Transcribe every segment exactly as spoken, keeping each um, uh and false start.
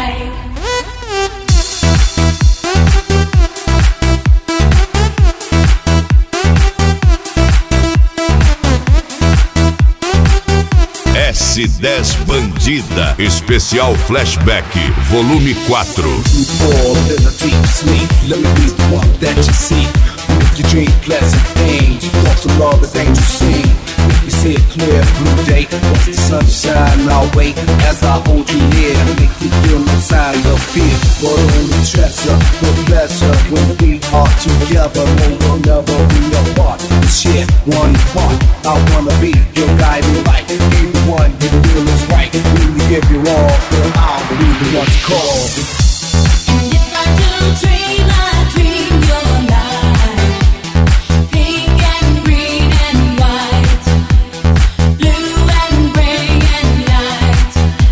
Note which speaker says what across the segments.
Speaker 1: S dez Bandida, especial flashback, volume quatro.
Speaker 2: You drink pleasant things, you walk some love as angels sing. Make you see a clear blue day, watch the sunshine our way. As I hold you near, make you feel no signs of fear. But only treasure, the pleasure when we are together. No one never be apart. Share one part. I wanna be your guiding light. Be the one you feel is right. When you give your all, then I'll be the one to call.
Speaker 3: And if I do dream, I dream your life. Pink and green and white, blue and gray and light.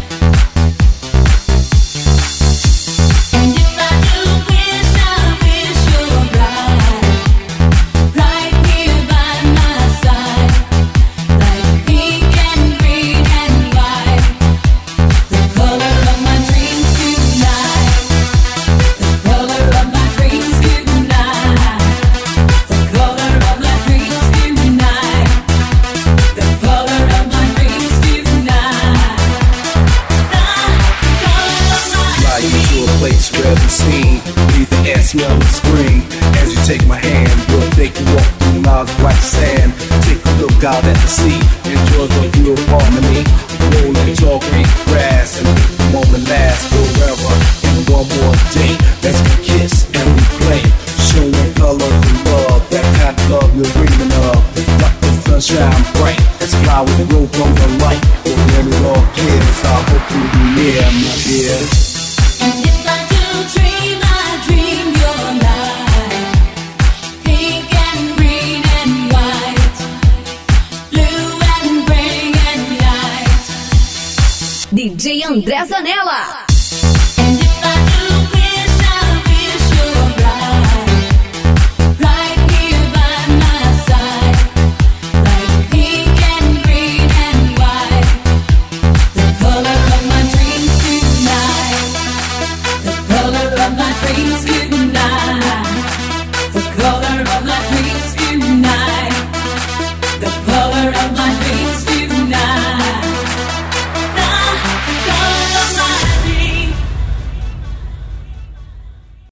Speaker 3: And if I do wish, I wish you're right, right here by my side. Like pink and green and white, the color of my dreams tonight. The color of my dreams tonight. The color of my dreams tonight. The color of my dreams tonight. The color of my
Speaker 2: Fly you to a place where we seen, breathe the air, smell and scream. As you take my hand, we'll take a walk through miles of white sand. Take a look out at the sea, enjoy the view of harmony. Rolling tall green grass and make the moment last forever. And one more day, let's kiss and we play, showing color and love, that kind of love you're dreaming of. Like the sunshine bright, let's fly with the rope on the light. But when it all clears, I hope you'll be near, my dear.
Speaker 3: And if I do dream, I dream your life. Pink and green and white, blue and gray and light.
Speaker 4: D J André Zanella.
Speaker 3: And if I do wish, I wish you're right, right here by my side. Like pink and green and white, the color of my dreams tonight. The color of my dreams tonight. The color of my dreams tonight. The color of my dreams tonight.